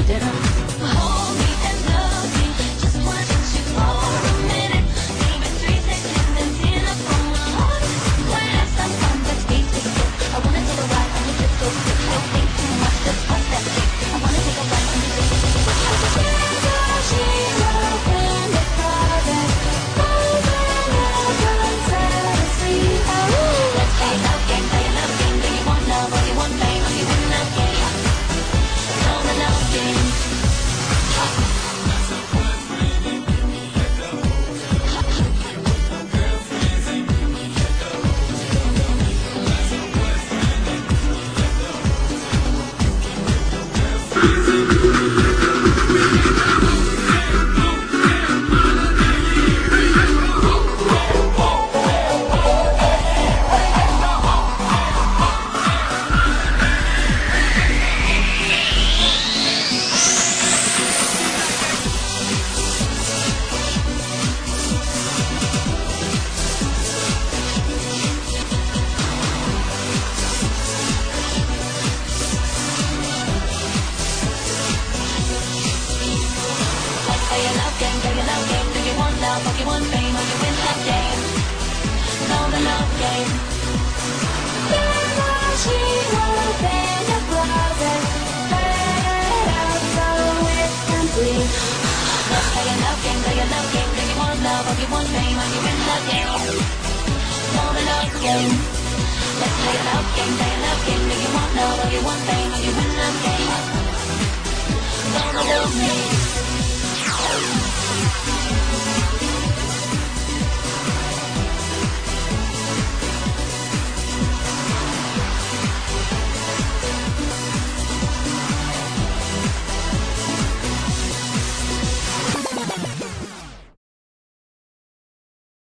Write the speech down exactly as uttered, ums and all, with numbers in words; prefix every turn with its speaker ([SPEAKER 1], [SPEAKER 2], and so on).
[SPEAKER 1] dinner. Hold me and love me, just wanna touch you for a minute. Maybe three seconds and dinner from my heart. Wanna have some fun, let's be together. I wanna take a ride on your disco stick. Don't think too much, just bust that stick. I wanna take a ride on your disco stick. Let's play love game, play a love game. Do you want love or you want fame? Are you in love game? Know the love game. Play a love game, play a love game. Do you want love or you want fame? Are you in love game? Know the love game. Let's play a love game, play a love game. Do you want love or you want fame? Are you in love game? Know the love game.